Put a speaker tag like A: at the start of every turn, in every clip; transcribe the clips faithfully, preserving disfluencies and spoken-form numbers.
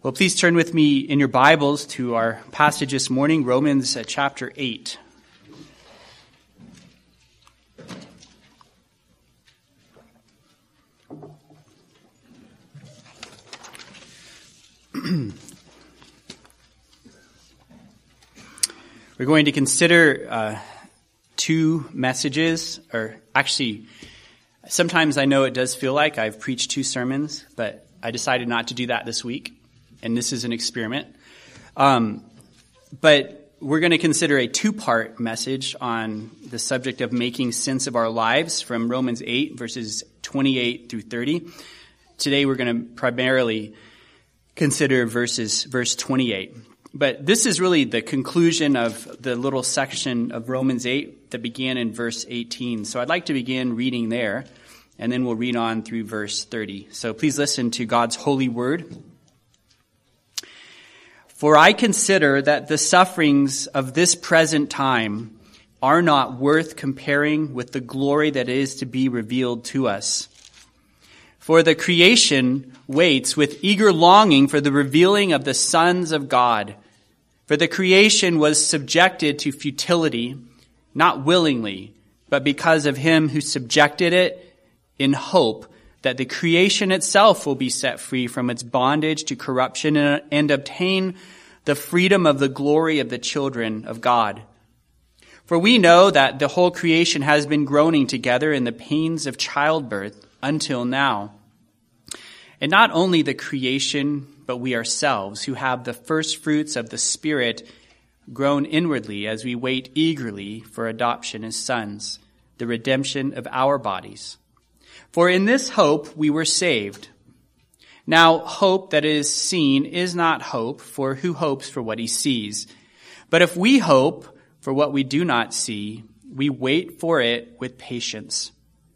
A: Well, please turn with me in your Bibles to our passage this morning, Romans uh, chapter eight. We're going to consider uh, two messages, or actually, sometimes I know it does feel like I've preached two sermons, but I decided not to do that this week. And this is an experiment. Um, but we're going to consider a two-part message on the subject of making sense of our lives from Romans eight, verses twenty-eight through thirty. Today we're going to primarily consider verses verse twenty-eight. But this is really the conclusion of the little section of Romans eight that began in verse eighteen. So I'd like to begin reading there, and then we'll read on through verse thirty. So please listen to God's holy word. For I consider that the sufferings of this present time are not worth comparing with the glory that is to be revealed to us. For the creation waits with eager longing for the revealing of the sons of God. For the creation was subjected to futility, not willingly, but because of him who subjected it, in hope that the creation itself will be set free from its bondage to corruption and, and obtain the freedom of the glory of the children of God. For we know that the whole creation has been groaning together in the pains of childbirth until now. And not only the creation, but we ourselves, who have the first fruits of the Spirit, groan inwardly as we wait eagerly for adoption as sons, the redemption of our bodies. For in this hope we were saved. Now, hope that is seen is not hope, for who hopes for what he sees? But if we hope for what we do not see, we wait for it with patience.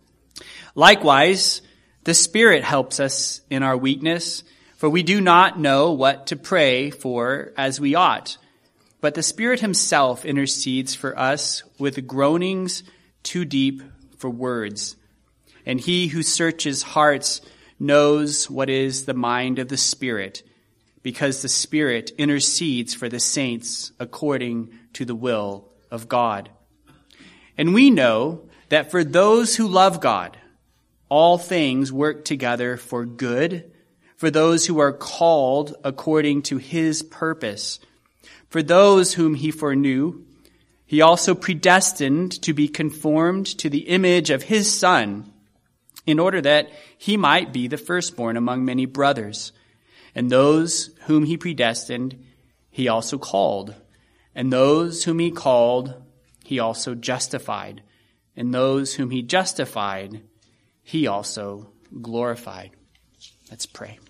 A: Likewise, the Spirit helps us in our weakness, for we do not know what to pray for as we ought. But the Spirit himself intercedes for us with groanings too deep for words. And he who searches hearts knows what is the mind of the Spirit, because the Spirit intercedes for the saints according to the will of God. And we know that for those who love God, all things work together for good, for those who are called according to his purpose. For those whom he foreknew, he also predestined to be conformed to the image of his Son, in order that he might be the firstborn among many brothers. And those whom he predestined, he also called. And those whom he called, he also justified. And those whom he justified, he also glorified. Let's pray.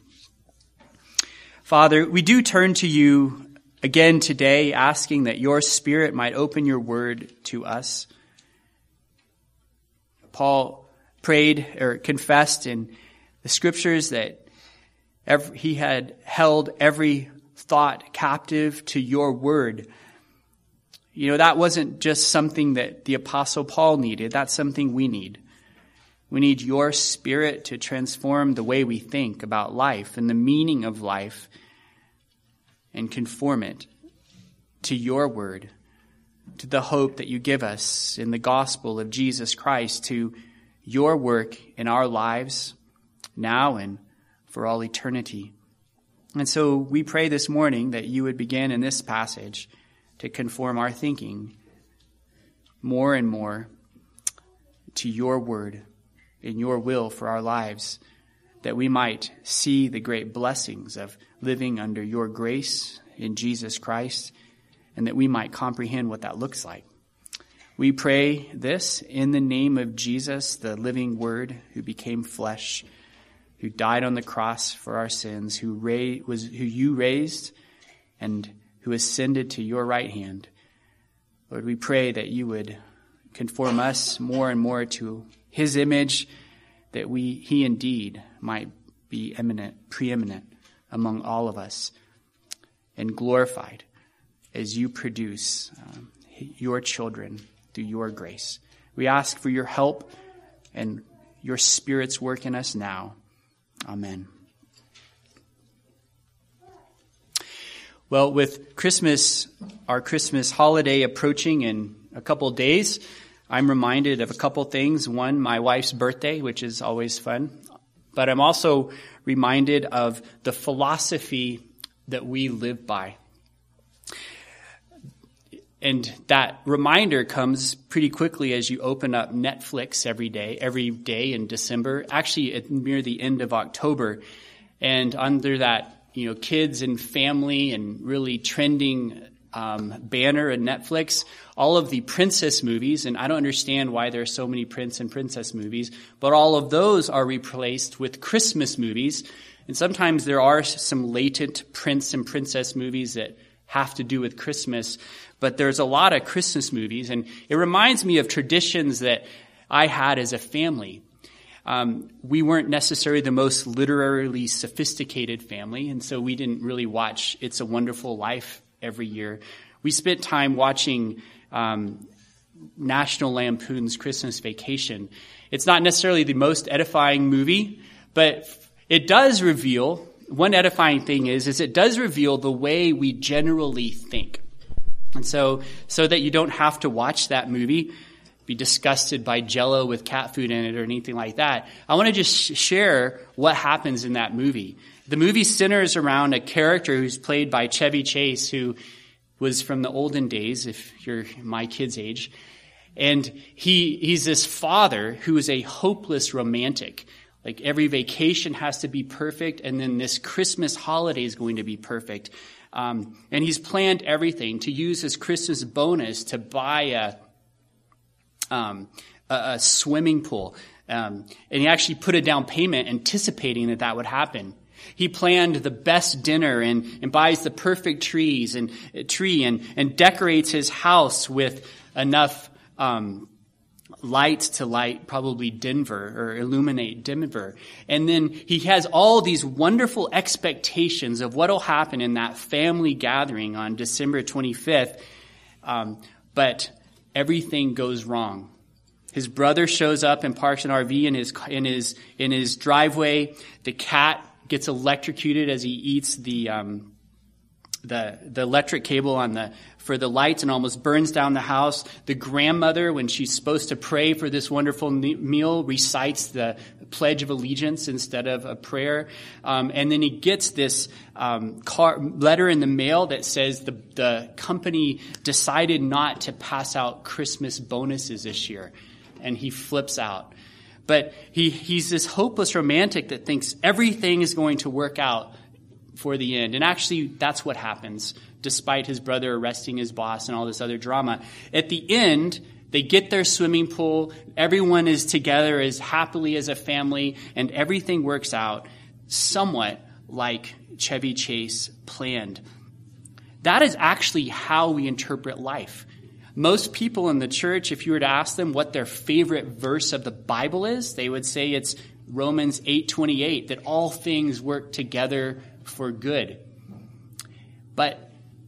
A: Father, we do turn to you again today, asking that your Spirit might open your word to us. Paul prayed or confessed in the scriptures that every, he had held every thought captive to your word. You know, that wasn't just something that the Apostle Paul needed. That's something we need. We need your Spirit to transform the way we think about life and the meaning of life and conform it to your word, to the hope that you give us in the gospel of Jesus Christ, to your work in our lives now and for all eternity. And so we pray this morning that you would begin in this passage to conform our thinking more and more to your word and your will for our lives, that we might see the great blessings of living under your grace in Jesus Christ, and that we might comprehend what that looks like. We pray this in the name of Jesus, the living Word, who became flesh, who died on the cross for our sins, who ra- was who you raised, and who ascended to your right hand. Lord, we pray that you would conform us more and more to his image, that we he indeed might be eminent, preeminent among all of us, and glorified as you produce um, your children through your grace. We ask for your help and your Spirit's work in us now. Amen. Well, with Christmas, our Christmas holiday approaching in a couple days, I'm reminded of a couple things. One, my wife's birthday, which is always fun. But I'm also reminded of the philosophy that we live by. And that reminder comes pretty quickly as you open up Netflix every day, every day in December, actually at near the end of October. And under that, you know, kids and family and really trending um, banner in Netflix, all of the princess movies, and I don't understand why there are so many prince and princess movies, but all of those are replaced with Christmas movies. And sometimes there are some latent prince and princess movies that have to do with Christmas, but there's a lot of Christmas movies, and it reminds me of traditions that I had as a family. Um, we weren't necessarily the most literarily sophisticated family, and so we didn't really watch It's a Wonderful Life every year. We spent time watching um, National Lampoon's Christmas Vacation. It's not necessarily the most edifying movie, but it does reveal, one edifying thing is, is it does reveal the way we generally think. And so, so that you don't have to watch that movie, be disgusted by Jell-O with cat food in it or anything like that, I want to just sh- share what happens in that movie. The movie centers around a character who's played by Chevy Chase, who was from the olden days, if you're my kid's age. And he he's this father who is a hopeless romantic. Like every vacation has to be perfect, and then this Christmas holiday is going to be perfect. Um, and he's planned everything to use his Christmas bonus to buy a Um, a, a swimming pool. Um, and he actually put a down payment anticipating that that would happen. He planned the best dinner and, and buys the perfect trees and uh, tree and, and decorates his house with enough um, light to light probably Denver or illuminate Denver. And then he has all these wonderful expectations of what will happen in that family gathering on December twenty-fifth. Um, but everything goes wrong. His brother shows up and parks an R V in his in his in his driveway. The cat gets electrocuted as he eats the um, the the electric cable on the for the lights and almost burns down the house. The grandmother, when she's supposed to pray for this wonderful meal, recites the Pledge of Allegiance instead of a prayer. Um, and then he gets this um, car, letter in the mail that says the, the company decided not to pass out Christmas bonuses this year. And he flips out. But he, he's this hopeless romantic that thinks everything is going to work out for the end. And actually, that's what happens, despite his brother arresting his boss and all this other drama. At the end, they get their swimming pool. Everyone is together as happily as a family, and everything works out somewhat like Chevy Chase planned. That is actually how we interpret life. Most people in the church, if you were to ask them what their favorite verse of the Bible is, they would say it's Romans eight twenty-eight, that all things work together for good. But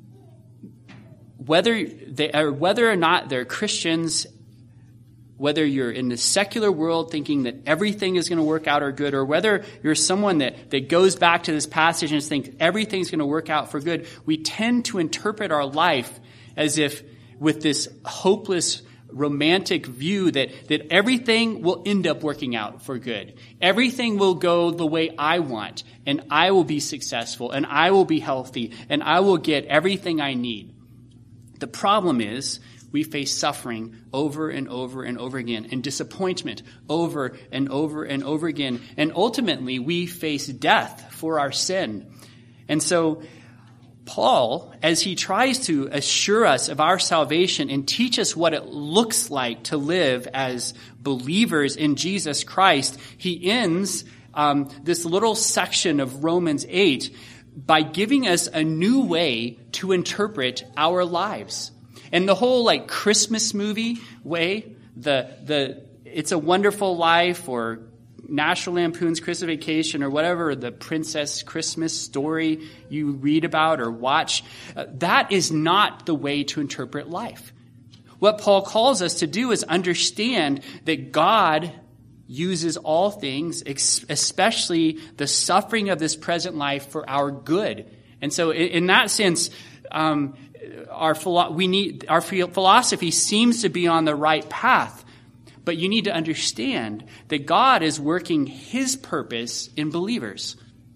A: whether they or whether or not they're Christians, whether you're in the secular world thinking that everything is going to work out or good, or whether you're someone that, that goes back to this passage and thinks everything's going to work out for good, we tend to interpret our life as if with this hopeless romantic view that, that everything will end up working out for good. Everything will go the way I want, and I will be successful, and I will be healthy, and I will get everything I need. The problem is we face suffering over and over and over again, and disappointment over and over and over again. And ultimately, we face death for our sin. And so Paul, as he tries to assure us of our salvation and teach us what it looks like to live as believers in Jesus Christ, he ends um, this little section of Romans eight by giving us a new way to interpret our lives. And the whole like Christmas movie way, the the It's a Wonderful Life or National Lampoon's Christmas Vacation or whatever the princess Christmas story you read about or watch, uh, that is not the way to interpret life. What Paul calls us to do is understand that God uses all things, especially the suffering of this present life, for our good. And so in, in that sense, um, our philo- we need our philosophy seems to be on the right path. But you need to understand that God is working his purpose in believers.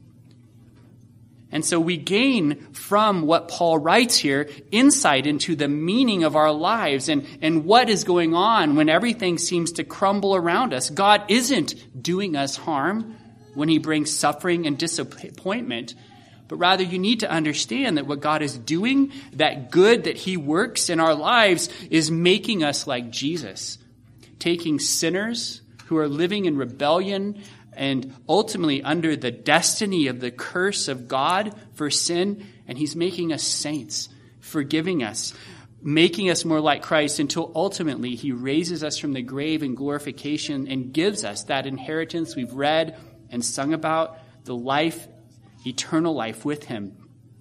A: And so we gain from what Paul writes here insight into the meaning of our lives and, and what is going on when everything seems to crumble around us. God isn't doing us harm when he brings suffering and disappointment, but rather you need to understand that what God is doing, that good that he works in our lives, is making us like Jesus, taking sinners who are living in rebellion and ultimately under the destiny of the curse of God for sin, and he's making us saints, forgiving us, making us more like Christ until ultimately he raises us from the grave in glorification and gives us that inheritance we've read and sung about, the life, eternal life with him.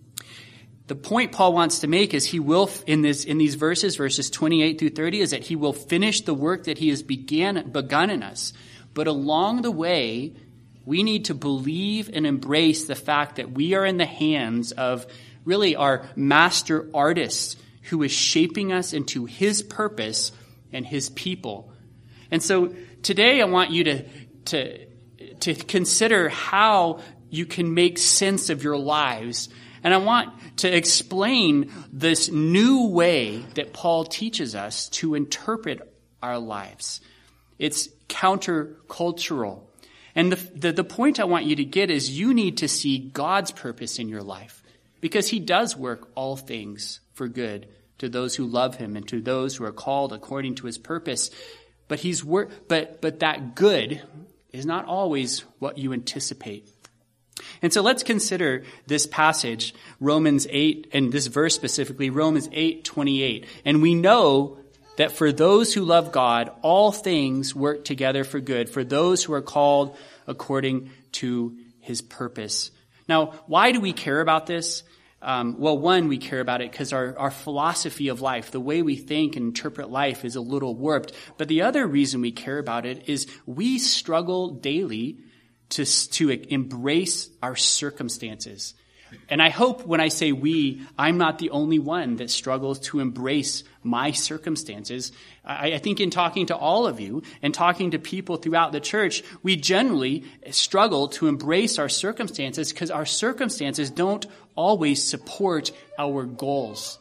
A: The point Paul wants to make is he will, in this, in these verses, verses twenty-eight through thirty, is that he will finish the work that he has began, begun in us. But along the way, we need to believe and embrace the fact that we are in the hands of really our master artist who is shaping us into his purpose and his people. And so today I want you to, to, to consider how you can make sense of your lives. And I want to explain this new way that Paul teaches us to interpret our lives. It's countercultural. And the, the, the point I want you to get is you need to see God's purpose in your life, because he does work all things for good to those who love him and to those who are called according to his purpose. But he's wor- but but that good is not always what you anticipate. And so let's consider this passage, Romans eight, and this verse specifically, Romans eight twenty-eight. And we know that for those who love God, all things work together for good, for those who are called according to his purpose. Now, why do we care about this? Um, well, one, we care about it because our, our philosophy of life, the way we think and interpret life, is a little warped. But the other reason we care about it is we struggle daily to, to embrace our circumstances. And I hope when I say we, I'm not the only one that struggles to embrace my circumstances. I, I think in talking to all of you and talking to people throughout the church, we generally struggle to embrace our circumstances because our circumstances don't always support our goals.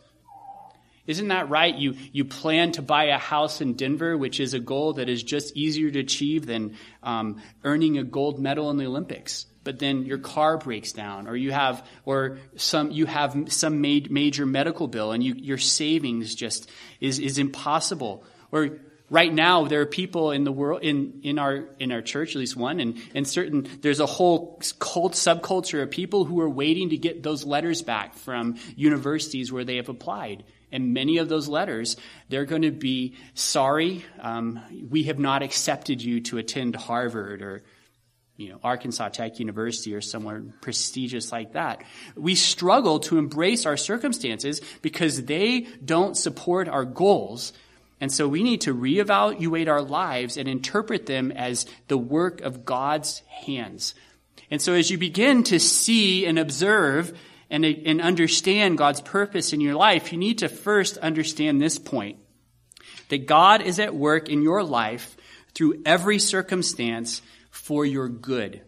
A: Isn't that right? You you plan to buy a house in Denver, which is a goal that is just easier to achieve than um, earning a gold medal in the Olympics. But then your car breaks down, or you have, or some you have some major medical bill, and you, your savings just is is impossible. Or right now, there are people in the world, in, in our in our church, at least one, and and certain there's a whole cult subculture of people who are waiting to get those letters back from universities where they have applied. And many of those letters, they're going to be, sorry, um, we have not accepted you to attend Harvard or, you know, Arkansas Tech University or somewhere prestigious like that. We struggle to embrace our circumstances because they don't support our goals. And so we need to reevaluate our lives and interpret them as the work of God's hands. And so as you begin to see and observe and, and understand God's purpose in your life, you need to first understand this point, that God is at work in your life through every circumstance for your good.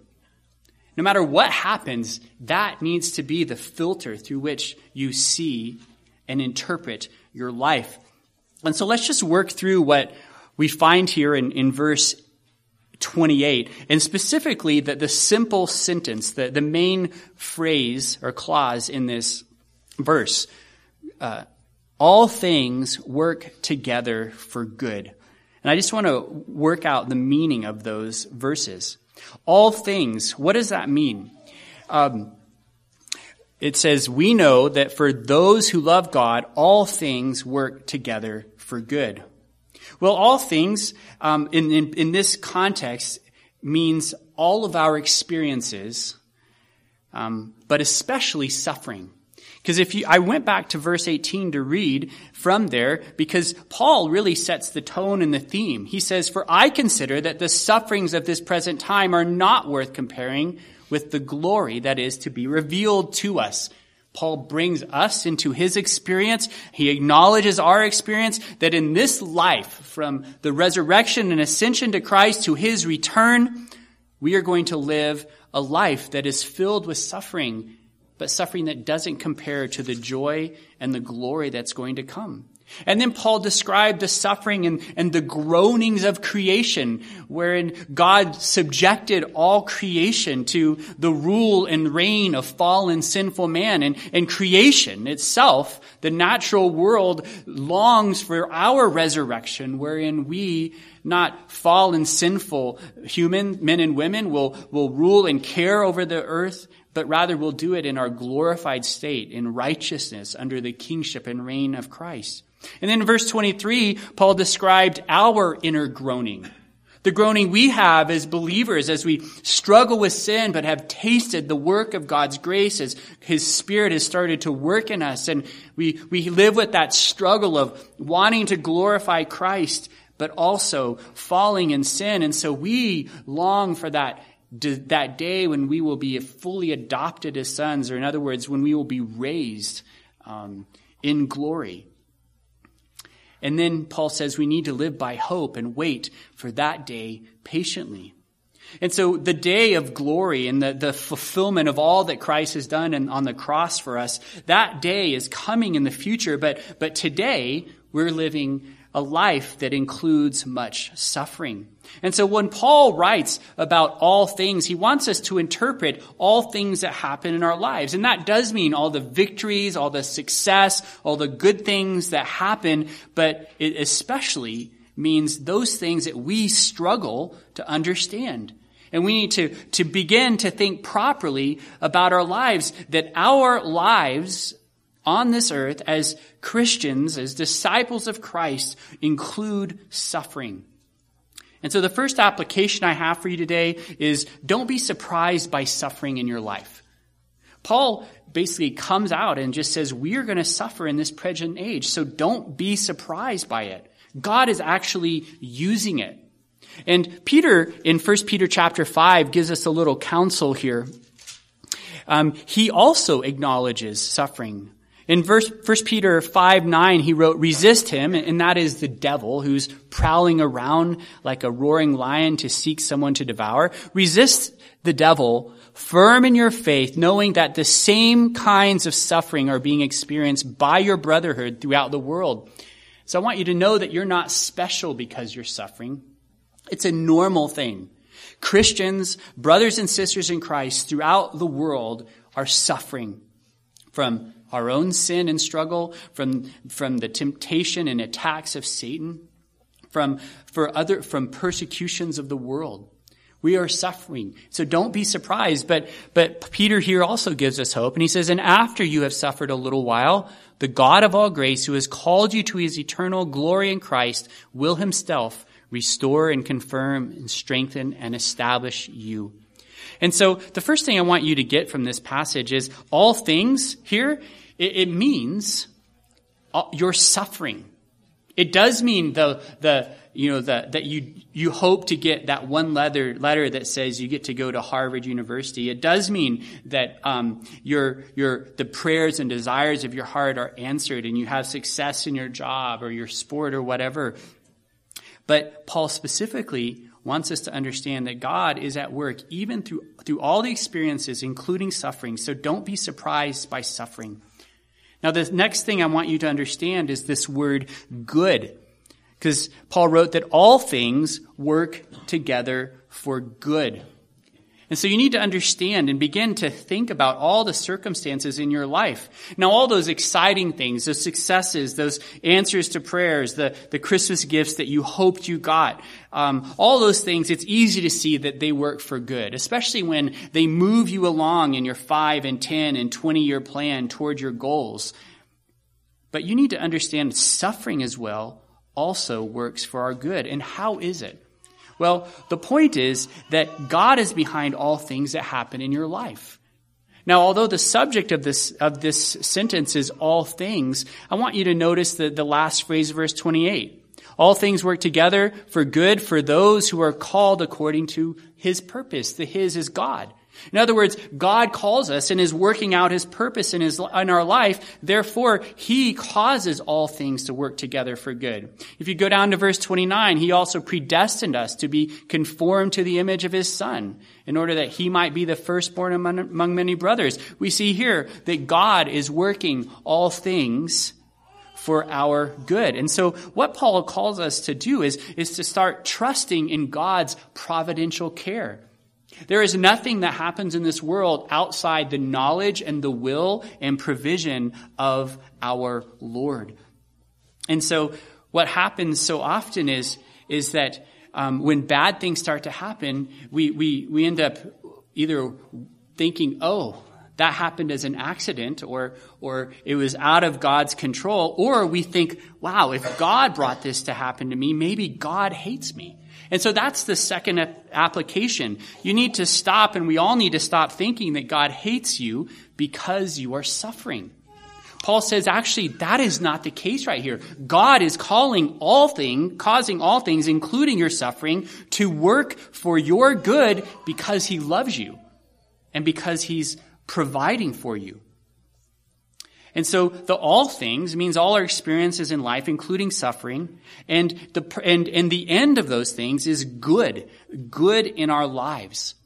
A: No matter what happens, that needs to be the filter through which you see and interpret your life. And so let's just work through what we find here in, in verse twenty-eight, and specifically the, the simple sentence, the, the main phrase or clause in this verse. Uh, all things work together for good. And I just want to work out the meaning of those verses. All things, what does that mean? Um, it says, we know that for those who love God, all things work together for good. Well, all things um, in, in, in this context means all of our experiences, um, but especially suffering. Because if you, I went back to verse eighteen to read from there, because Paul really sets the tone and the theme. He says, for I consider that the sufferings of this present time are not worth comparing with the glory that is to be revealed to us. Paul brings us into his experience. He acknowledges our experience that in this life, from the resurrection and ascension to Christ to his return, we are going to live a life that is filled with suffering, but suffering that doesn't compare to the joy and the glory that's going to come. And then Paul described the suffering and, and the groanings of creation, wherein God subjected all creation to the rule and reign of fallen, sinful man. And, and creation itself, the natural world, longs for our resurrection, wherein we, not fallen, sinful human men and women, will, will rule and care over the earth, but rather will do it in our glorified state, in righteousness, under the kingship and reign of Christ. And then in verse twenty-three, Paul described our inner groaning. The groaning we have as believers as we struggle with sin but have tasted the work of God's grace as his Spirit has started to work in us. And we, we live with that struggle of wanting to glorify Christ but also falling in sin. And so we long for that, that day when we will be fully adopted as sons, or in other words, when we will be raised um, in glory. And then Paul says we need to live by hope and wait for that day patiently. And so the day of glory and the, the fulfillment of all that Christ has done and on the cross for us, that day is coming in the future. But, but today we're living a life that includes much suffering. And so when Paul writes about all things, he wants us to interpret all things that happen in our lives. And that does mean all the victories, all the success, all the good things that happen, but it especially means those things that we struggle to understand. And we need to, to begin to think properly about our lives, that our lives on this earth as Christians, as disciples of Christ, include suffering. And so the first application I have for you today is don't be surprised by suffering in your life. Paul basically comes out and just says we are going to suffer in this present age, so don't be surprised by it. God is actually using it. And Peter, in First Peter chapter five, gives us a little counsel here. Um, he also acknowledges suffering. In verse, First Peter five nine, he wrote, resist him, and that is the devil who's prowling around like a roaring lion to seek someone to devour. Resist the devil, firm in your faith, knowing that the same kinds of suffering are being experienced by your brotherhood throughout the world. So I want you to know that you're not special because you're suffering. It's a normal thing. Christians, brothers and sisters in Christ throughout the world are suffering from our own sin and struggle, from, from the temptation and attacks of Satan, from, for other, from persecutions of the world. We are suffering. So don't be surprised. But, but Peter here also gives us hope. And he says, and after you have suffered a little while, the God of all grace, who has called you to his eternal glory in Christ, will himself restore and confirm and strengthen and establish you. And so the first thing I want you to get from this passage is all things here, it, it means your suffering. It does mean the, the, you know, the, that you, you hope to get that one letter, letter that says you get to go to Harvard University. It does mean that, um, your, your, the prayers and desires of your heart are answered and you have success in your job or your sport or whatever. But Paul specifically wants us to understand that God is at work even through, through all the experiences, including suffering. So don't be surprised by suffering. Now, the next thing I want you to understand is this word good, because Paul wrote that all things work together for good. And so you need to understand and begin to think about all the circumstances in your life. Now, all those exciting things, those successes, those answers to prayers, the, the Christmas gifts that you hoped you got, um, all those things, it's easy to see that they work for good, especially when they move you along in your five and ten and twenty year plan toward your goals. But you need to understand suffering as well also works for our good. And how is it? Well, the point is that God is behind all things that happen in your life. Now, although the subject of this of this sentence is all things, I want you to notice the, the last phrase of verse twenty-eight. All things work together for good for those who are called according to his purpose. The his is God. In other words, God calls us and is working out his purpose in his in our life. Therefore, he causes all things to work together for good. If you go down to verse twenty-nine, he also predestined us to be conformed to the image of his Son, in order that he might be the firstborn among, among many brothers. We see here that God is working all things for our good. And so what Paul calls us to do is, is to start trusting in God's providential care. There is nothing that happens in this world outside the knowledge and the will and provision of our Lord. And so what happens so often is, is that um, when bad things start to happen, we, we, we end up either thinking, oh, that happened as an accident, or, or it was out of God's control, or we think, wow, if God brought this to happen to me, maybe God hates me. And so that's the second application. You need to stop, and we all need to stop thinking that God hates you because you are suffering. Paul says, actually, that is not the case right here. God is calling all things, causing all things, including your suffering, to work for your good because he loves you and because he's providing for you. And so the all things means all our experiences in life, including suffering, and the and and the end of those things is good, good in our lives.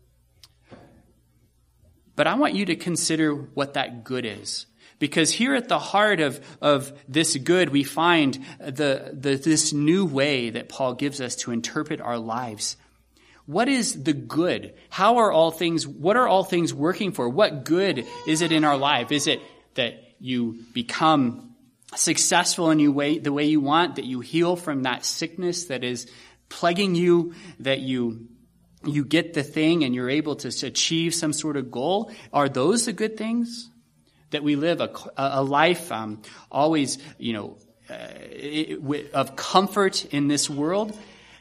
A: But I want you to consider what that good is, because here at the heart of of this good, we find the, the this new way that Paul gives us to interpret our lives. What is the good? How are all things? What are all things working for? What good is it in our life? Is it that you become successful in you way, the way you want, that you heal from that sickness that is plaguing you, that you you get the thing and you're able to achieve some sort of goal? Are those the good things? That we live a, a life um, always, you know, uh, of comfort in this world?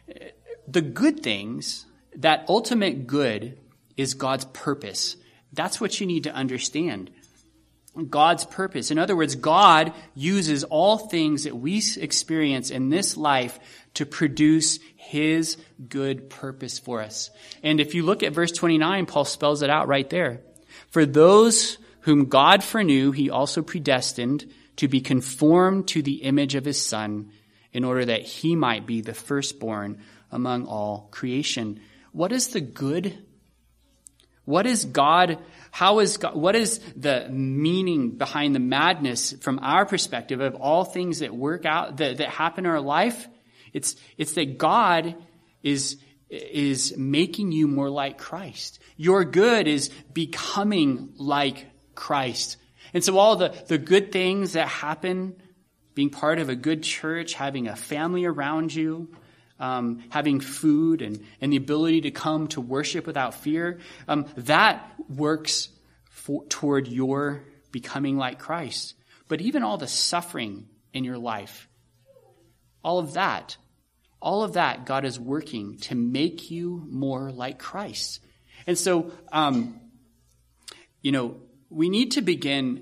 A: The good things, that ultimate good, is God's purpose. That's what you need to understand. God's purpose. In other words, God uses all things that we experience in this life to produce his good purpose for us. And if you look at verse twenty-nine, Paul spells it out right there. For those whom God foreknew, he also predestined to be conformed to the image of his Son, in order that he might be the firstborn among all creation. What is the good? What is God? How is God? What is the meaning behind the madness from our perspective of all things that work out, that, that happen in our life? It's, it's that God is, is making you more like Christ. Your good is becoming like Christ. And so all the, the good things that happen, being part of a good church, having a family around you, Um, having food and, and the ability to come to worship without fear, um, that works for, toward your becoming like Christ. But even all the suffering in your life, all of that, all of that, God is working to make you more like Christ. And so, um, you know, we need to begin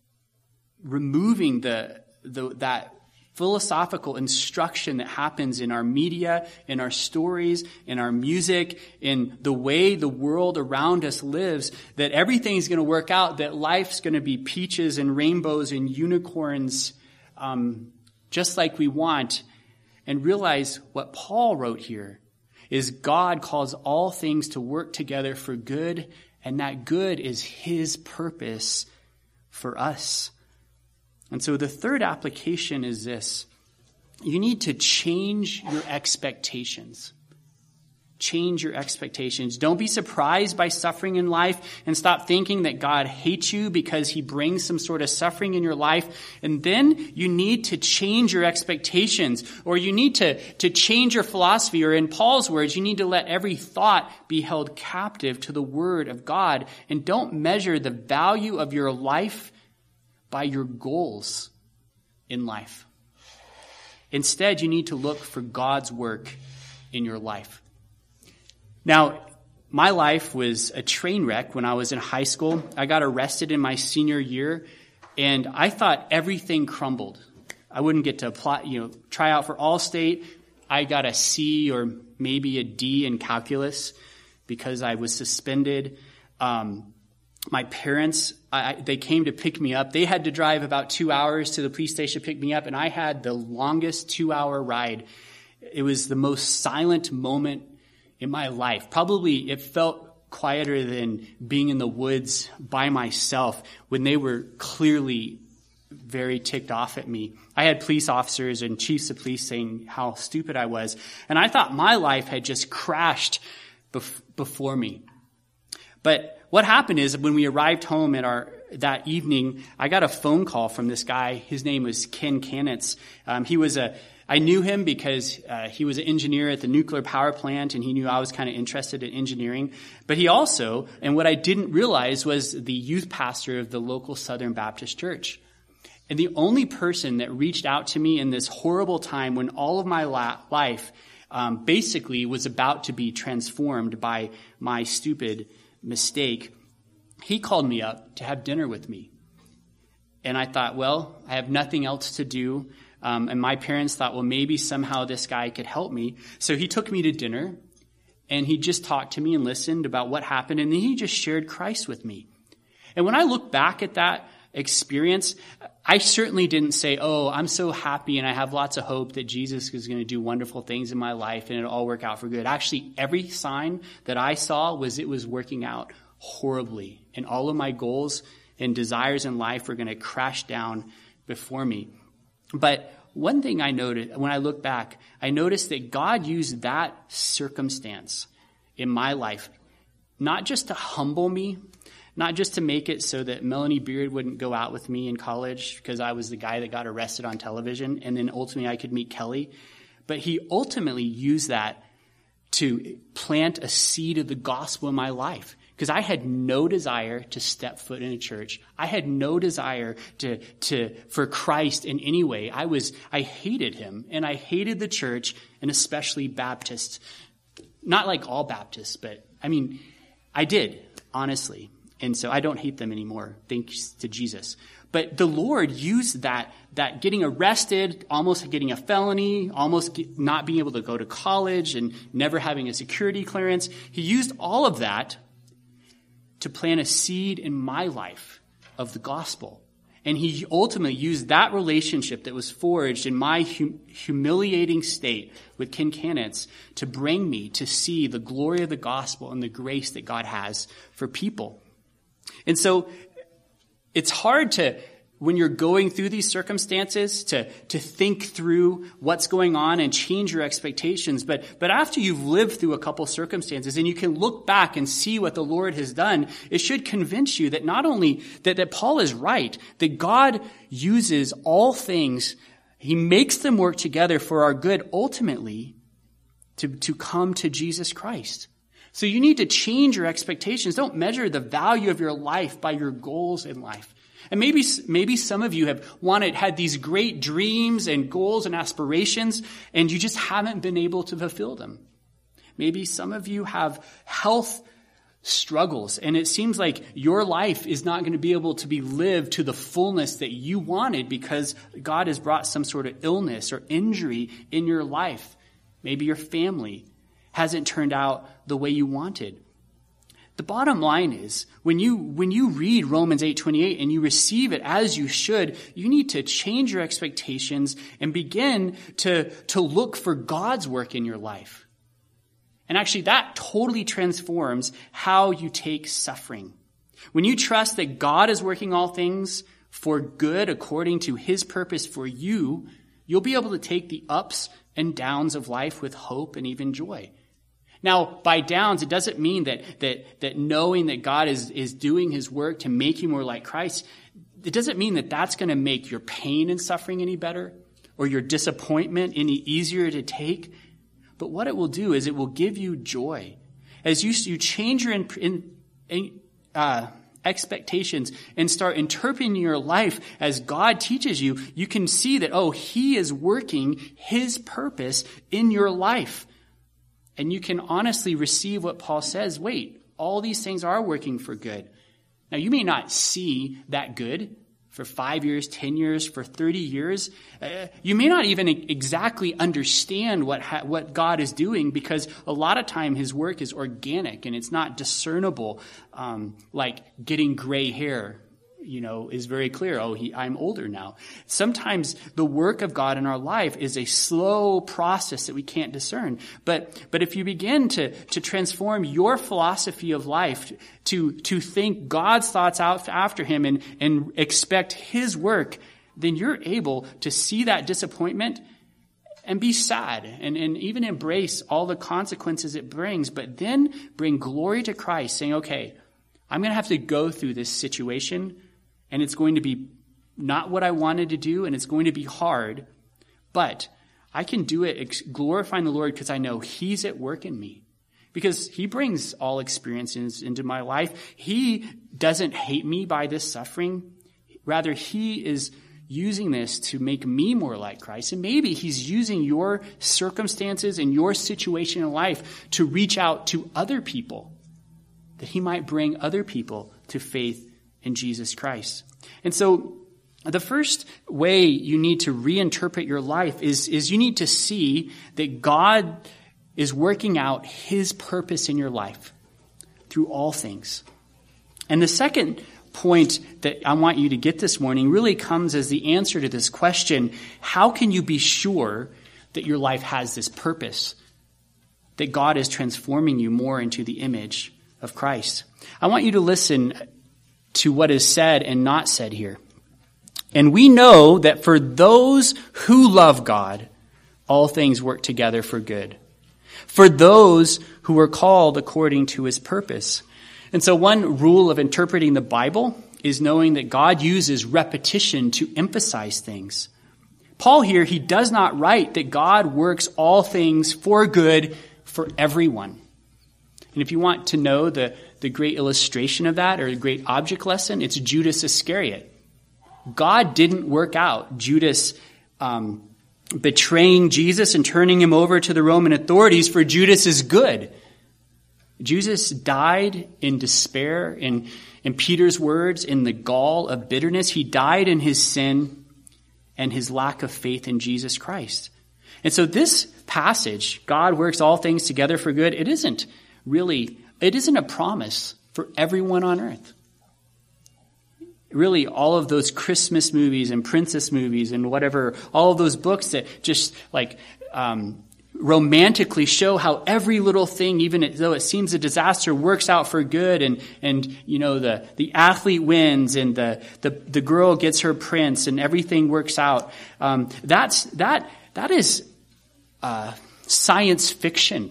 A: removing the, the that philosophical instruction that happens in our media, in our stories, in our music, in the way the world around us lives, that everything's going to work out, that life's going to be peaches and rainbows and unicorns, um, just like we want. And realize what Paul wrote here is God calls all things to work together for good, and that good is his purpose for us. And so the third application is this. You need to change your expectations. Change your expectations. Don't be surprised by suffering in life and stop thinking that God hates you because he brings some sort of suffering in your life. And then you need to change your expectations, or you need to, to change your philosophy, or in Paul's words, you need to let every thought be held captive to the word of God. And don't measure the value of your life by your goals in life. Instead, you need to look for God's work in your life. Now, my life was a train wreck when I was in high school. I got arrested in my senior year, and I thought everything crumbled. I wouldn't get to apply, you know, try out for Allstate. I got a C or maybe a D in calculus because I was suspended. Um, my parents, I, they came to pick me up. They had to drive about two hours to the police station to pick me up, and I had the longest two-hour ride. It was the most silent moment in my life. Probably it felt quieter than being in the woods by myself when they were clearly very ticked off at me. I had police officers and chiefs of police saying how stupid I was, and I thought my life had just crashed bef- before me. But what happened is when we arrived home at our that evening, I got a phone call from this guy. His name was Ken Kanitz. Um, he was a I knew him because uh, he was an engineer at the nuclear power plant, and he knew I was kind of interested in engineering. But he also, and what I didn't realize, was the youth pastor of the local Southern Baptist church. And the only person that reached out to me in this horrible time when all of my la- life um, basically was about to be transformed by my stupid mistake, he called me up to have dinner with me. And I thought, well, I have nothing else to do. Um, and my parents thought, well, maybe somehow this guy could help me. So he took me to dinner, and he just talked to me and listened about what happened, and then he just shared Christ with me. And when I look back at that experience, I certainly didn't say, oh, I'm so happy and I have lots of hope that Jesus is going to do wonderful things in my life and it'll all work out for good. Actually, every sign that I saw was it was working out horribly, and all of my goals and desires in life were going to crash down before me. But one thing I noted when I look back, I noticed that God used that circumstance in my life, not just to humble me, not just to make it so that Melanie Beard wouldn't go out with me in college because I was the guy that got arrested on television, and then ultimately I could meet Kelly, but he ultimately used that to plant a seed of the gospel in my life. Because I had no desire to step foot in a church. I had no desire to, to, for Christ in any way. I was, I hated him, and I hated the church, and especially Baptists. Not like all Baptists, but I mean, I did, honestly. And so I don't hate them anymore, thanks to Jesus. But the Lord used that, that getting arrested, almost getting a felony, almost get, not being able to go to college and never having a security clearance. He used all of that to plant a seed in my life of the gospel. And he ultimately used that relationship that was forged in my hum- humiliating state with Ken Kanitz to bring me to see the glory of the gospel and the grace that God has for people. And so it's hard to, when you're going through these circumstances, to, to think through what's going on and change your expectations. But, but after you've lived through a couple circumstances and you can look back and see what the Lord has done, it should convince you that not only that, that Paul is right, that God uses all things, he makes them work together for our good ultimately to, to come to Jesus Christ. So you need to change your expectations. Don't measure the value of your life by your goals in life. And maybe, maybe some of you have wanted, had these great dreams and goals and aspirations, and you just haven't been able to fulfill them. Maybe some of you have health struggles, and it seems like your life is not going to be able to be lived to the fullness that you wanted because God has brought some sort of illness or injury in your life. Maybe your family hasn't turned out the way you wanted. The bottom line is, when you when you read Romans eight twenty-eight and you receive it as you should, you need to change your expectations and begin to, to look for God's work in your life. And actually, that totally transforms how you take suffering. When you trust that God is working all things for good according to his purpose for you, you'll be able to take the ups and downs of life with hope and even joy. Now, by downs, it doesn't mean that that that knowing that God is, is doing his work to make you more like Christ, it doesn't mean that that's going to make your pain and suffering any better or your disappointment any easier to take. But what it will do is it will give you joy. As you, you change your in, in, in, uh, expectations and start interpreting your life as God teaches you, you can see that, oh, he is working his purpose in your life. And you can honestly receive what Paul says. Wait, all these things are working for good. Now, you may not see that good for five years, ten years, for thirty years. Uh, you may not even exactly understand what ha- what God is doing, because a lot of time his work is organic and it's not discernible, um, like getting gray hair. You know, is very clear. Oh, he, I'm older now. Sometimes the work of God in our life is a slow process that we can't discern. But, but if you begin to, to transform your philosophy of life to, to think God's thoughts out after him and, and expect his work, then you're able to see that disappointment and be sad and, and even embrace all the consequences it brings, but then bring glory to Christ, saying, okay, I'm going to have to go through this situation, and it's going to be not what I wanted to do, and it's going to be hard, but I can do it glorifying the Lord because I know he's at work in me. Because he brings all experiences into my life. He doesn't hate me by this suffering. Rather, he is using this to make me more like Christ. And maybe he's using your circumstances and your situation in life to reach out to other people, that he might bring other people to faith in Jesus Christ. And so the first way you need to reinterpret your life is, is you need to see that God is working out his purpose in your life through all things. And the second point that I want you to get this morning really comes as the answer to this question: how can you be sure that your life has this purpose, that God is transforming you more into the image of Christ? I want you to listen to what is said and not said here. And we know that for those who love God, all things work together for good, for those who are called according to his purpose. And so one rule of interpreting the Bible is knowing that God uses repetition to emphasize things. Paul here, he does not write that God works all things for good for everyone. And if you want to know the, the great illustration of that, or the great object lesson, it's Judas Iscariot. God didn't work out Judas um, betraying Jesus and turning him over to the Roman authorities for Judas's good. Jesus died in despair, in, in Peter's words, in the gall of bitterness. He died in his sin and his lack of faith in Jesus Christ. And so this passage, God works all things together for good, it isn't really, it isn't a promise for everyone on earth. Really, all of those Christmas movies and princess movies and whatever, all of those books that just like um, romantically show how every little thing, even though it seems a disaster, works out for good, and and you know the the athlete wins and the the, the girl gets her prince and everything works out. Um, that's that that is uh, science fiction.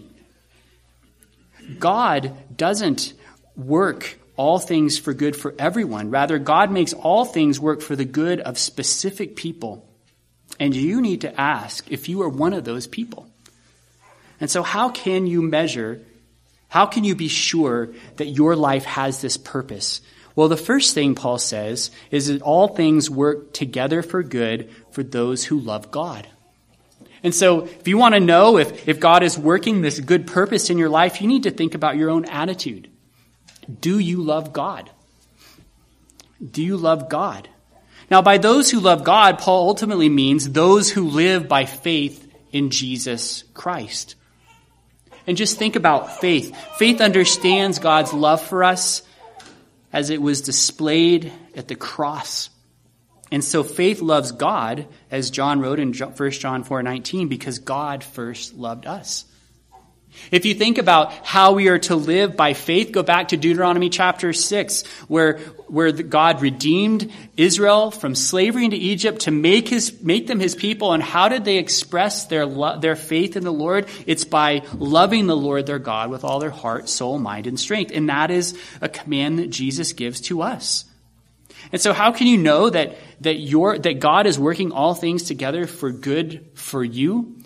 A: God doesn't work all things for good for everyone. Rather, God makes all things work for the good of specific people. And you need to ask if you are one of those people. And so how can you measure, how can you be sure that your life has this purpose? Well, the first thing Paul says is that all things work together for good for those who love God. And so if you want to know if, if God is working this good purpose in your life, you need to think about your own attitude. Do you love God? Do you love God? Now, by those who love God, Paul ultimately means those who live by faith in Jesus Christ. And just think about faith. Faith understands God's love for us as it was displayed at the cross. And so faith loves God, as John wrote in First John four nineteen, because God first loved us. If you think about how we are to live by faith, go back to Deuteronomy chapter six, where, where God redeemed Israel from slavery into Egypt to make his, make them his people. And how did they express their lo- their faith in the Lord? It's by loving the Lord their God with all their heart, soul, mind, and strength. And that is a command that Jesus gives to us. And so how can you know that, that your, that God is working all things together for good for you?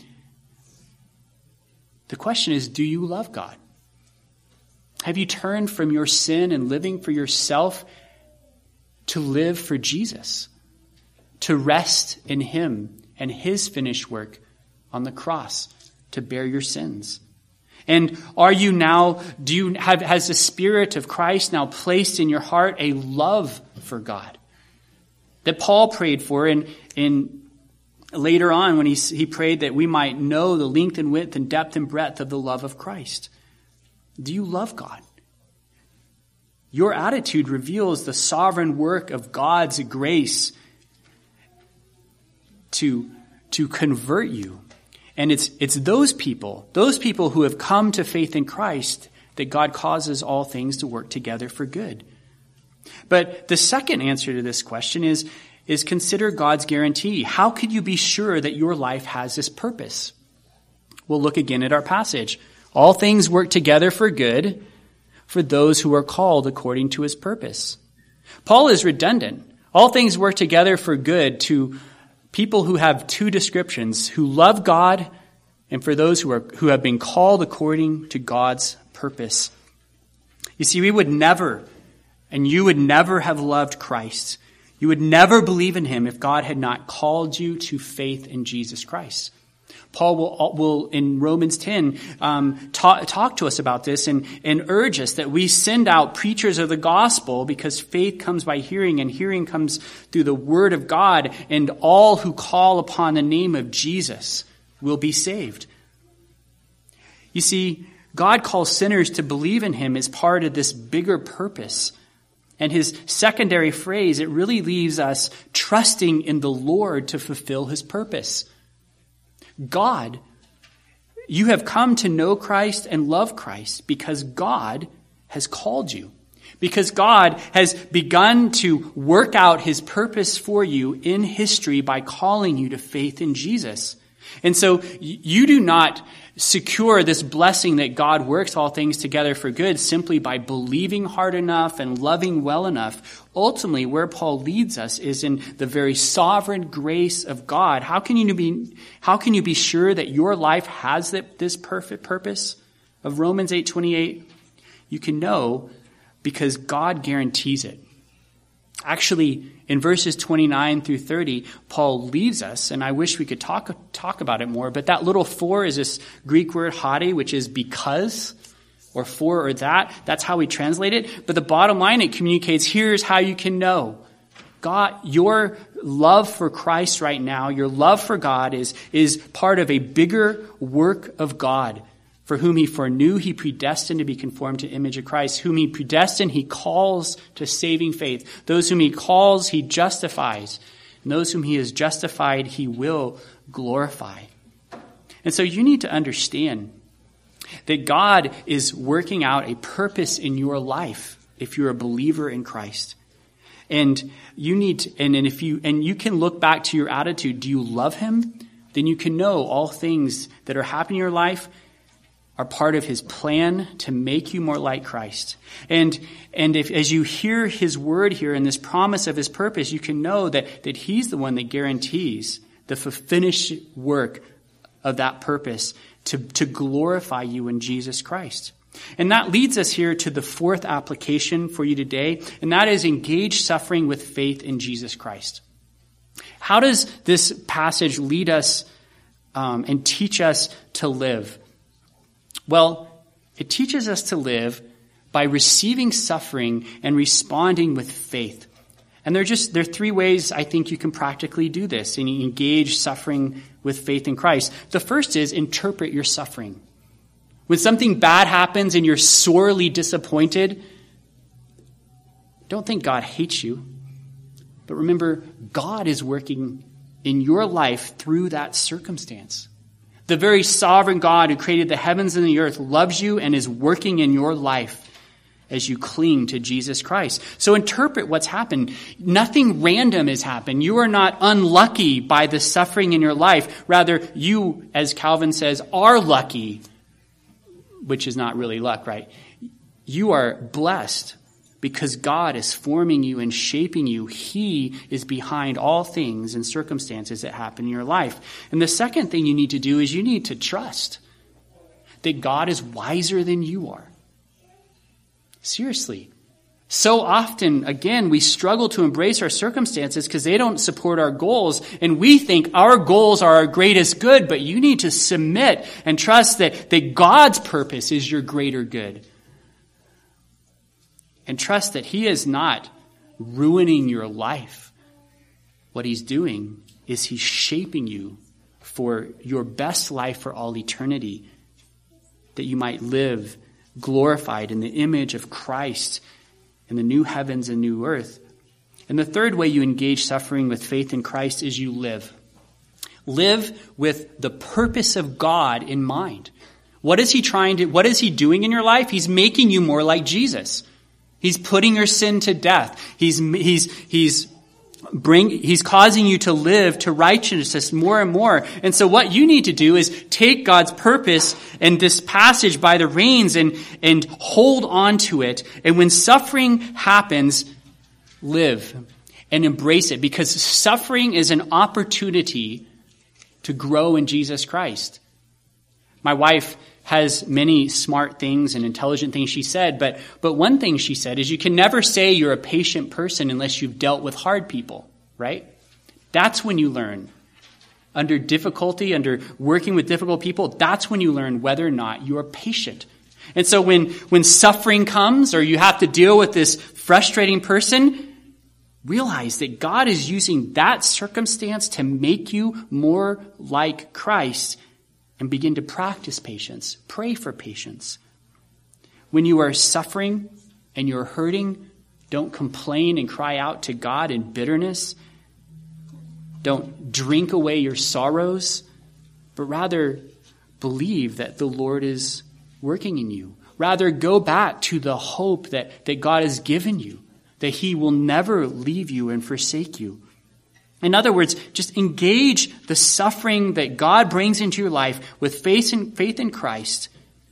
A: The question is, do you love God? Have you turned from your sin and living for yourself to live for Jesus, to rest in him and his finished work on the cross to bear your sins? And are you now, do you have, has the Spirit of Christ now placed in your heart a love for God? that Paul prayed for, and, and later on when he, he prayed that we might know the length and width and depth and breadth of the love of Christ. Do you love God? Your attitude reveals the sovereign work of God's grace to, to convert you. And it's, it's those people, those people who have come to faith in Christ, that God causes all things to work together for good. But the second answer to this question is, is consider God's guarantee. How could you be sure that your life has this purpose? We'll look again at our passage. All things work together for good for those who are called according to his purpose. Paul is redundant. All things work together for good to people who have two descriptions, who love God, and for those who are who have been called according to God's purpose. You see, we would never, and you would never have loved Christ. You would never believe in him if God had not called you to faith in Jesus Christ. Paul will, will in Romans ten, um, talk, talk to us about this and, and urge us that we send out preachers of the gospel, because faith comes by hearing, and hearing comes through the word of God, and all who call upon the name of Jesus will be saved. You see, God calls sinners to believe in him as part of this bigger purpose. And his secondary phrase, it really leaves us trusting in the Lord to fulfill his purpose. God, you have come to know Christ and love Christ because God has called you. Because God has begun to work out his purpose for you in history by calling you to faith in Jesus. And so you do not secure this blessing that God works all things together for good simply by believing hard enough and loving well enough. Ultimately, where Paul leads us is in the very sovereign grace of God. How can you be, how can you be sure that your life has this perfect purpose of Romans eight twenty-eight? You can know because God guarantees it. Actually, in verses twenty-nine through thirty, Paul leaves us, and I wish we could talk talk about it more, but that little for is this Greek word hade, which is because, or for or that. That's how we translate it. But the bottom line, it communicates, here's how you can know. God, your love for Christ right now, your love for God is, is part of a bigger work of God. For whom he foreknew, he predestined to be conformed to the image of Christ. Whom he predestined, he calls to saving faith. Those whom he calls, he justifies. And those whom he has justified, he will glorify. And so you need to understand that God is working out a purpose in your life if you're a believer in Christ. And you need to, and, and if you and you can look back to your attitude. Do you love him? Then you can know all things that are happening in your life are part of his plan to make you more like Christ. And and if as you hear his word here and this promise of his purpose, you can know that, that he's the one that guarantees the finished work of that purpose to, to glorify you in Jesus Christ. And that leads us here to the fourth application for you today, and that is engage suffering with faith in Jesus Christ. How does this passage lead us um, and teach us to live? Well, it teaches us to live by receiving suffering and responding with faith. And there are just there are three ways I think you can practically do this and engage suffering with faith in Christ. The first is interpret your suffering. When something bad happens and you're sorely disappointed, don't think God hates you. But remember, God is working in your life through that circumstance. The very sovereign God who created the heavens and the earth loves you and is working in your life as you cling to Jesus Christ. So interpret what's happened. Nothing random has happened. You are not unlucky by the suffering in your life. Rather, you, as Calvin says, are lucky, which is not really luck, right? You are blessed because God is forming you and shaping you. He is behind all things and circumstances that happen in your life. And the second thing you need to do is you need to trust that God is wiser than you are. Seriously. So often, again, we struggle to embrace our circumstances because they don't support our goals. And we think our goals are our greatest good, but you need to submit and trust that, that God's purpose is your greater good. And trust that he is not ruining your life. what he's doing is he's shaping you for your best life for all eternity, that you might live glorified in the image of Christ in the new heavens and new earth. And the third way you engage suffering with faith in Christ is you live. Live with the purpose of God in mind. What is he trying to, what is he doing in your life? He's making you more like Jesus. He's putting your sin to death. He's, he's, he's bring, he's causing you to live to righteousness more and more. And so what you need to do is take God's purpose and this passage by the reins and, and hold on to it. And when suffering happens, live and embrace it, because suffering is an opportunity to grow in Jesus Christ. My wife has many smart things and intelligent things she said, but but one thing she said is you can never say you're a patient person unless you've dealt with hard people, right? That's when you learn. Under difficulty, under working with difficult people, that's when you learn whether or not you are patient. And so when, when suffering comes or you have to deal with this frustrating person, realize that God is using that circumstance to make you more like Christ. And begin to practice patience. Pray for patience. When you are suffering and you're hurting, don't complain and cry out to God in bitterness. Don't drink away your sorrows, but rather believe that the Lord is working in you. Rather go back to the hope that, that God has given you, that he will never leave you and forsake you. In other words, just engage the suffering that God brings into your life with faith in, faith in Christ,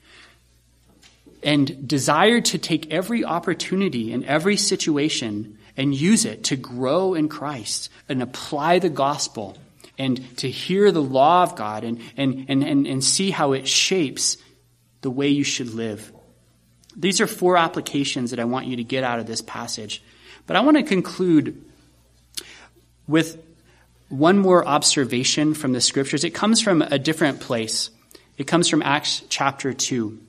A: and desire to take every opportunity in every situation and use it to grow in Christ and apply the gospel and to hear the law of God and, and, and, and, and see how it shapes the way you should live. These are four applications that I want you to get out of this passage. But I want to conclude with one more observation from the scriptures. It comes from a different place. It comes from Acts chapter two.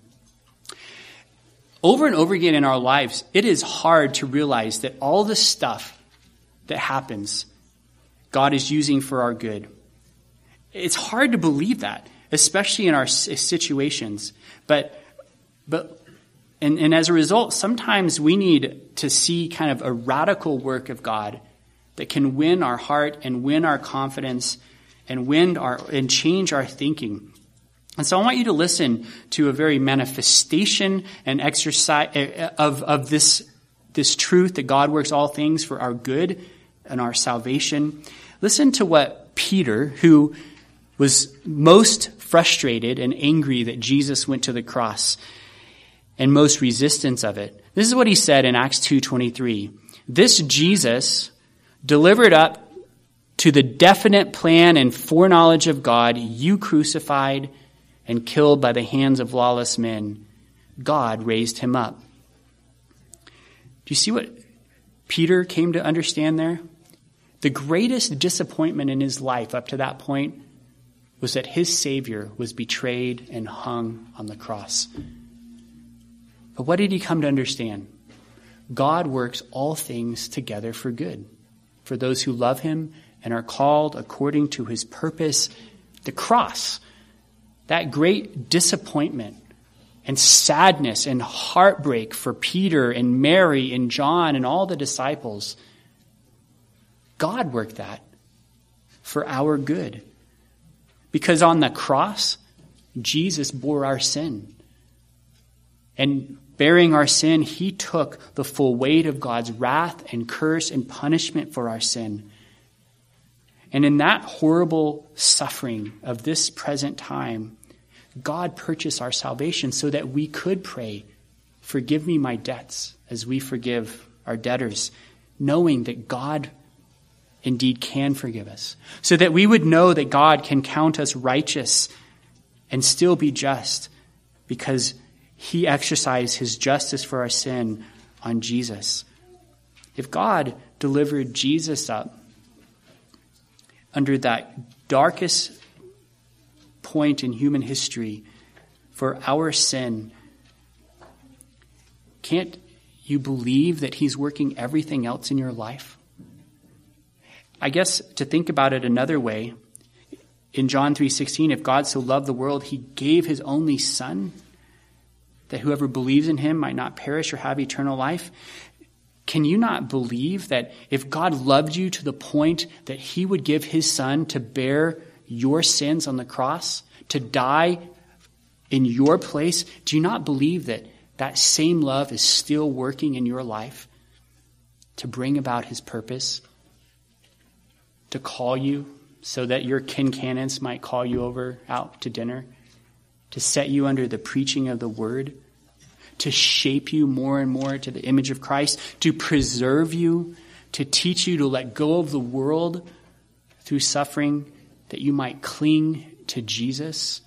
A: Over and over again in our lives, it is hard to realize that all the stuff that happens, God is using for our good. It's hard to believe that, especially in our situations. But, but, and, and as a result, sometimes we need to see kind of a radical work of God that can win our heart and win our confidence and win our and change our thinking. And so I want you to listen to a very manifestation and exercise of, of this, this truth that God works all things for our good and our salvation. Listen to what Peter, who was most frustrated and angry that Jesus went to the cross and most resistance of it. This is what he said in Acts two twenty-three. This Jesus, delivered up to the definite plan and foreknowledge of God, you crucified and killed by the hands of lawless men. God raised him up. Do you see what Peter came to understand there? The greatest disappointment in his life up to that point was that his Savior was betrayed and hung on the cross. But what did he come to understand? God works all things together for good, for those who love him and are called according to his purpose. The cross, that great disappointment and sadness and heartbreak for Peter and Mary and John and all the disciples, God worked that for our good. Because on the cross, Jesus bore our sin. And bearing our sin, he took the full weight of God's wrath and curse and punishment for our sin. And in that horrible suffering of this present time, God purchased our salvation so that we could pray, forgive me my debts as we forgive our debtors, knowing that God indeed can forgive us, so that we would know that God can count us righteous and still be just because he exercised his justice for our sin on Jesus. If God delivered Jesus up under that darkest point in human history for our sin, can't you believe that he's working everything else in your life? I guess to think about it another way, in John three sixteen, if God so loved the world, he gave his only son, that whoever believes in him might not perish or have eternal life. Can you not believe that if God loved you to the point that he would give his son to bear your sins on the cross, to die in your place, do you not believe that that same love is still working in your life to bring about his purpose, to call you so that your kin-canons might call you over out to dinner, to set you under the preaching of the word, to shape you more and more to the image of Christ, to preserve you, to teach you to let go of the world through suffering, that you might cling to Jesus?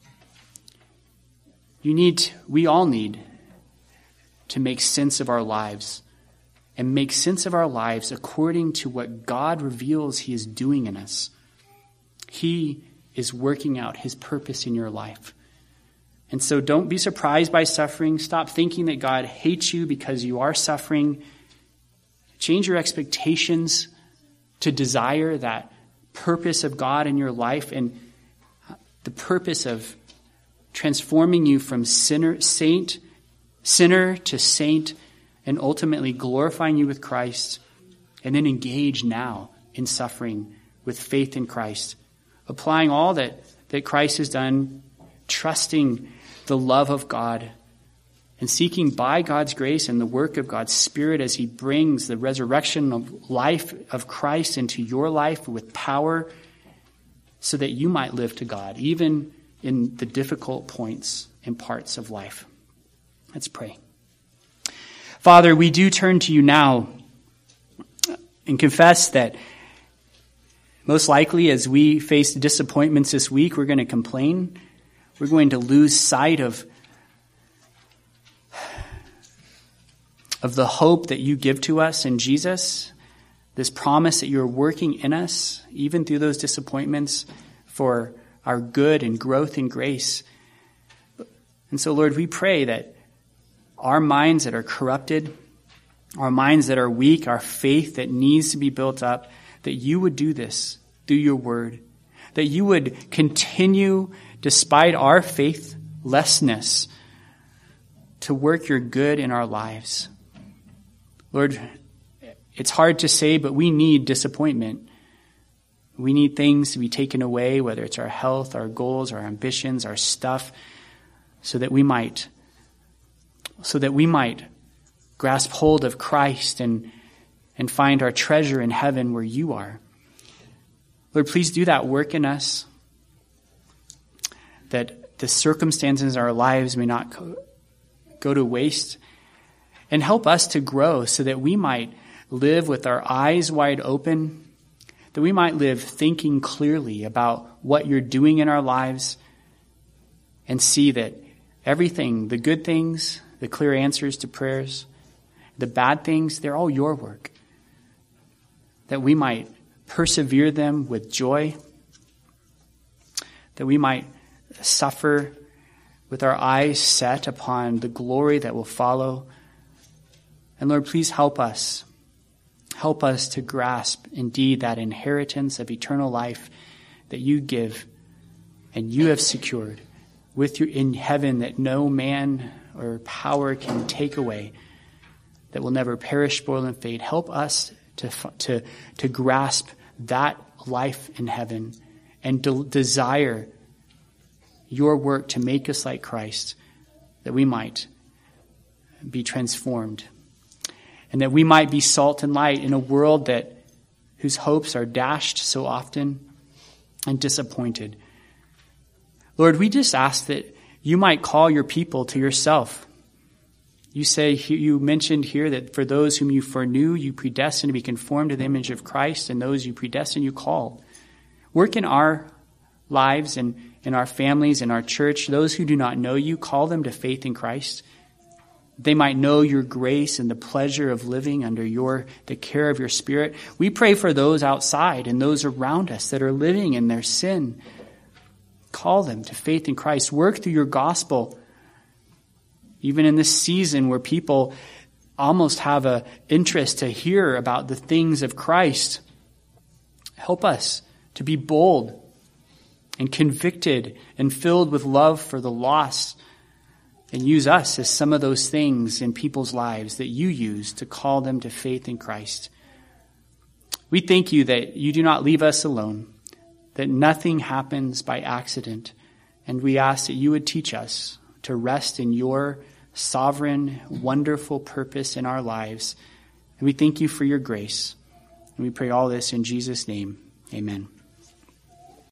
A: You need, we all need to make sense of our lives, and make sense of our lives according to what God reveals he is doing in us. He is working out his purpose in your life. And so don't be surprised by suffering. Stop thinking that God hates you because you are suffering. Change your expectations to desire that purpose of God in your life, and the purpose of transforming you from sinner, saint, sinner to saint, and ultimately glorifying you with Christ. And then engage now in suffering with faith in Christ, applying all that, that Christ has done, trusting the love of God, and seeking by God's grace and the work of God's Spirit as he brings the resurrection of life of Christ into your life with power, so that you might live to God, even in the difficult points and parts of life. Let's pray. Father, we do turn to you now and confess that most likely as we face disappointments this week, we're going to complain. We're going to lose sight of, of the hope that you give to us in Jesus, this promise that you're working in us, even through those disappointments, for our good and growth in grace. And so, Lord, we pray that our minds that are corrupted, our minds that are weak, our faith that needs to be built up, that you would do this through your word, that you would continue, despite our faithlessness, to work your good in our lives. Lord, it's hard to say, but we need disappointment. We need things to be taken away, whether it's our health, our goals, our ambitions, our stuff, so that we might, so that we might grasp hold of Christ and, and find our treasure in heaven where you are. Lord, please do that work in us, that the circumstances in our lives may not go to waste, and help us to grow so that we might live with our eyes wide open, that we might live thinking clearly about what you're doing in our lives, and see that everything, the good things, the clear answers to prayers, the bad things, they're all your work, that we might persevere them with joy, that we might suffer with our eyes set upon the glory that will follow. And Lord, please help us. Help us to grasp indeed that inheritance of eternal life that you give and you have secured with you in heaven, that no man or power can take away, that will never perish, spoil, and fade. Help us to, to, to grasp that life in heaven and de- desire your work to make us like Christ, that we might be transformed, and that we might be salt and light in a world that whose hopes are dashed so often and disappointed. Lord, we just ask that you might call your people to yourself. You say, you mentioned here that for those whom you foreknew, you predestined to be conformed to the image of Christ, and those you predestined, you called. Work in our lives and in our families, in our church. Those who do not know you, call them to faith in Christ. They might know your grace and the pleasure of living under your the care of your Spirit. We pray for those outside and those around us that are living in their sin. Call them to faith in Christ. Work through your gospel. Even in this season where people almost have an interest to hear about the things of Christ, Help us to be bold and convicted and filled with love for the lost, and use us as some of those things in people's lives that you use to call them to faith in Christ. We thank you that you do not leave us alone, that nothing happens by accident, and we ask that you would teach us to rest in your sovereign, wonderful purpose in our lives. And we thank you for your grace. And we pray all this in Jesus' name. Amen.